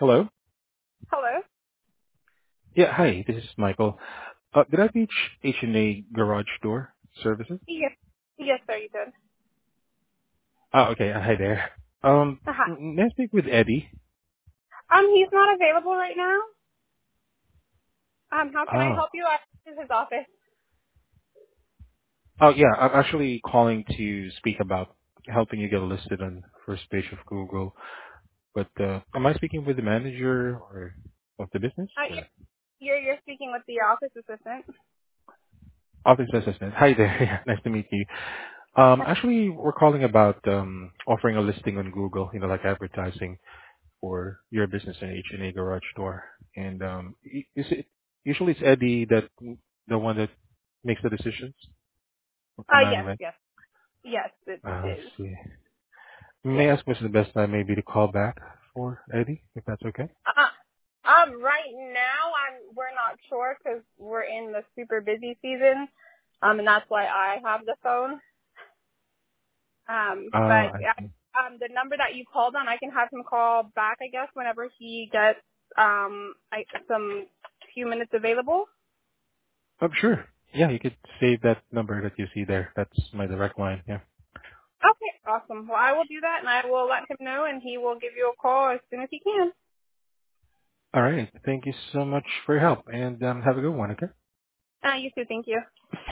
Hello? Hello? Yeah, hi, this is Michael. Did I reach H&A Garage Door Services? Yes. Yes, sir, you did. Oh, okay. Hi there. Uh-huh. May I speak with Eddie? He's not available right now. How can I Oh. help you? This is his office. Oh, yeah, I'm actually calling to speak about helping you get listed on first page of Google. But, am I speaking with the manager or of the business Yeah, or you're speaking with the office assistant. office assistant? Hi there. Yeah, nice to meet you. Actually, we're calling about, offering a listing on Google, like advertising for your business in H&A Garage Door. And is it usually it's Eddie that the one that makes the decisions for Yes, management? yes. Yes, it I is. see. May I Yes. ask what's the best time maybe to call back for Eddie, if that's okay? Right now, we're not sure because we're in the super busy season. And that's why I have the phone. But I see. the number that you called on, I can have him call back, I guess, whenever he gets, some few minutes available. Sure. Yeah, you could save that number that you see there. That's my direct line. Yeah. Okay, awesome. Well, I will do that, and I will let him know, and he will give you a call as soon as he can. All right. Thank you so much for your help, and have a good one. Okay. You too. Thank you.